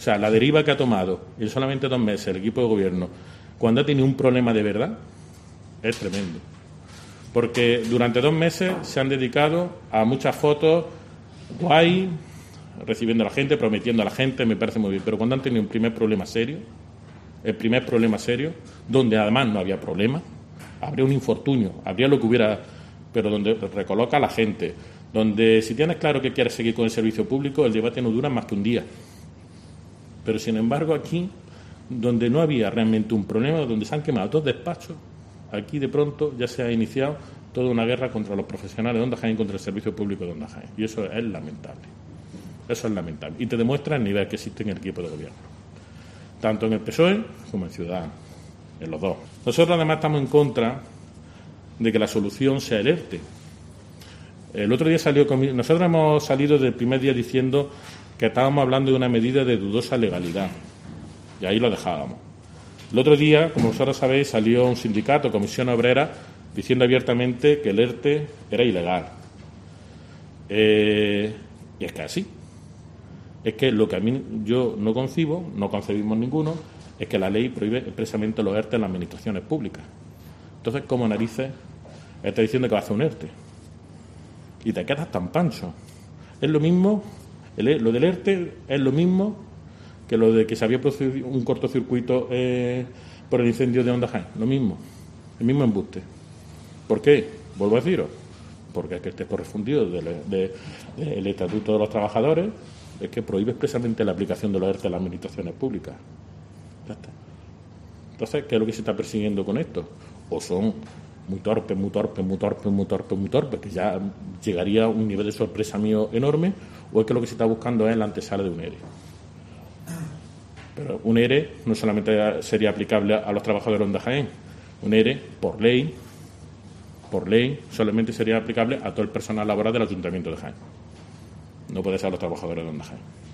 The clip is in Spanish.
sea, la deriva que ha tomado en solamente 2 meses el equipo de gobierno, cuando ha tenido un problema de verdad, es tremendo. Porque durante 2 meses se han dedicado a muchas fotos guay, recibiendo a la gente, prometiendo a la gente, me parece muy bien. Pero cuando han tenido un primer problema serio, donde además no había problema, habría un infortunio, habría lo que hubiera, pero donde recoloca a la gente, donde si tienes claro que quieres seguir con el servicio público, el debate no dura más que un día. Pero sin embargo aquí, donde no había realmente un problema, donde se han quemado 2 despachos, aquí de pronto ya se ha iniciado toda una guerra contra los profesionales de Onda Jaén, contra el servicio público de Onda Jaén. Y eso es lamentable. Eso es lamentable. Y te demuestra el nivel que existe en el equipo de gobierno. Tanto en el PSOE como en Ciudadanos. En los dos. Nosotros además estamos en contra de que la solución sea el ERTE. El otro día nosotros hemos salido del primer día diciendo que estábamos hablando de una medida de dudosa legalidad. Y ahí lo dejábamos. El otro día, como vosotros sabéis, salió un sindicato, Comisión Obrera, diciendo abiertamente que el ERTE era ilegal. Y es que así. Es que lo que a mí yo no concibo, no concebimos ninguno, es que la ley prohíbe expresamente los ERTE en las administraciones públicas. Entonces, ¿cómo narices está diciendo que va a hacer un ERTE? Y te quedas tan pancho. Es lo mismo, lo del ERTE es lo mismo que lo de que se había producido un cortocircuito por el incendio de Onda Jaén. Lo mismo, el mismo embuste. ¿Por qué? Vuelvo a deciros, porque es que este correspondido del Estatuto de los Trabajadores es que prohíbe expresamente la aplicación de los ERTE en las administraciones públicas. Ya está. Entonces, ¿qué es lo que se está persiguiendo con esto? O son muy torpes, que ya llegaría a un nivel de sorpresa mío enorme, o es que lo que se está buscando es la antesala de un ERE. Pero un ERE no solamente sería aplicable a los trabajadores de Onda Jaén, un ERE, por ley, solamente sería aplicable a todo el personal laboral del Ayuntamiento de Jaén. No puede ser a los trabajadores de Onda Jaén.